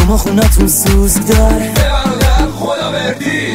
شما خونتون سوزک داره برادر خدا بردی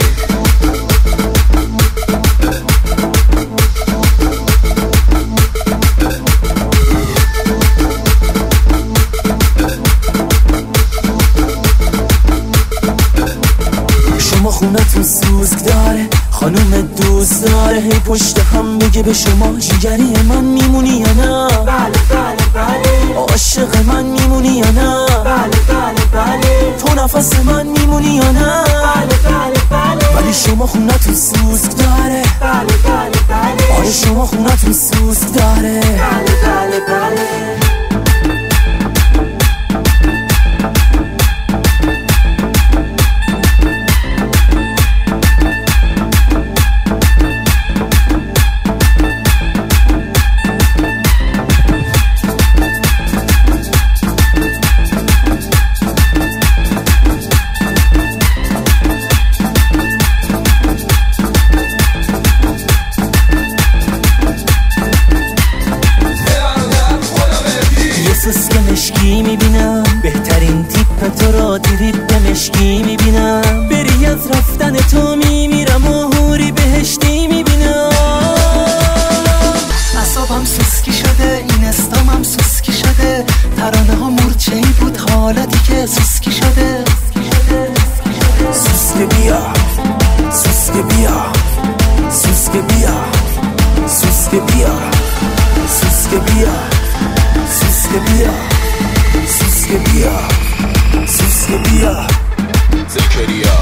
شما خونتون سوزک داره خانوم دوست داره هی پشت هم بگه به شما جیگری من میمونی یا نه؟ بله بله بله. عاشق من میمونی یا نه؟ بله بله بله. تو نفس من میمونی یا نه؟ بله بله بله. ولی شما خونتون سوزک داره بله بله بله. آره شما خونتون سوزک داره بله بله بله. سوسک مشکی میبینم بهترین تیپ تو را دیرید به مشکی میبینم بری از رفتن تو میمیرم و حوری بهشتی میبینم اعصابم سوسکی شده این استامم سوسکی شده ترانه ها مورچه‌ای بود حالتی که سوسکی شده سوسک بیا سوسک بیا سوسک بیا سوسک بیا سوسک بیا سوسک بیا سوسک بیا سوسک بیا زکریا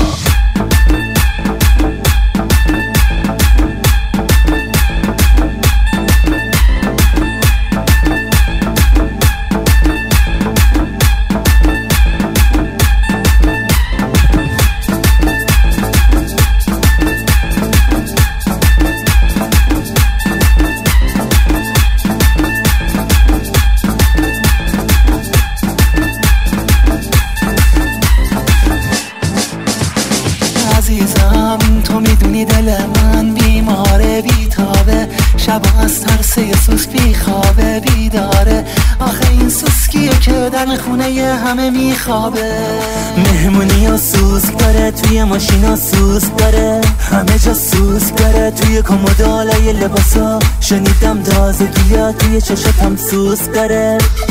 عزیزم تو میدونی دل من بیماره بیتابه شبا از ترس سوسک بیخوابه بیداره آخه این سوسکیه که در خونه همه میخوابه مهمونی ها سوسک داره توی ماشینا سوسک داره همه جا سوسک داره توی کمدالای لباسا شنیدم تازگی ها توی چشاتم سوسک داره